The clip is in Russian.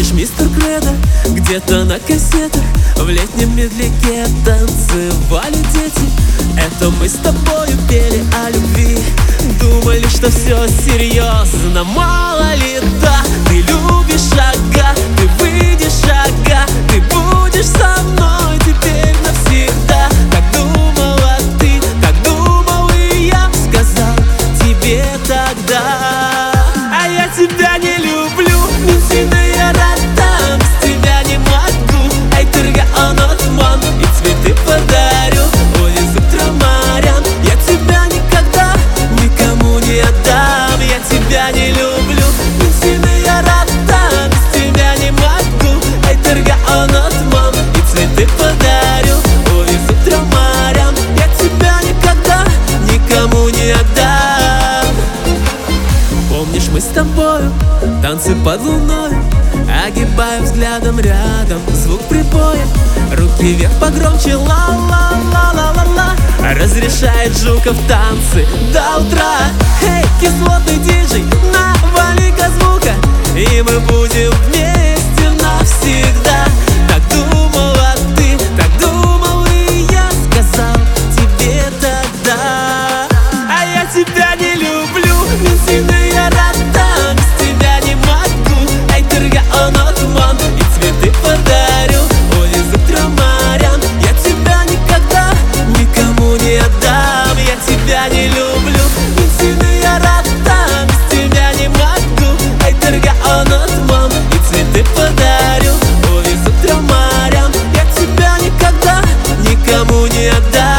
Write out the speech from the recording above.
Помнишь, мистер Кредо, где-то на кассетах в летнем медляке танцевали дети? Это мы с тобою пели о любви, думали, что все серьезно. Мало ли, да, ты любишь, ага, ты выйдешь, ага, ты будешь со мной теперь навсегда. Так думала ты, так думал и я, сказал тебе тогда. А я тебя не люблю, но сильно я рада, без тебя не могу. Ай, только он отман, и цветы подарю, увезу к трамваям. Я тебя никогда никому не отдам. Я тебя не люблю, но сильно я рада, без тебя не могу. Ай, только он отман, и цветы подарю, увезу к трамваям. Я тебя никогда никому не отдам. Помнишь, мы с тобою танцы под луной, огибая взглядом рядом звук прибоя. Руки вверх погромче, ла-ла-ла-ла-ла-ла. Разрешает Жуков танцы до утра. Эй, кислотный диджей, навали-ка звука, и мы будем вместе навсегда. Так думала ты, так думал и я, сказал тебе тогда. А я тебя не люблю, но сильно я рада, без тебя не могу. Ай, только он отман, и цветы подарю, увезу к трамваям. Я тебя никогда никому не отдам. Я тебя не люблю, но сильно я рада, без тебя не могу. Ай, только он отман, и цветы подарю, увезу к трамваям. Я тебя никогда никому не отдам.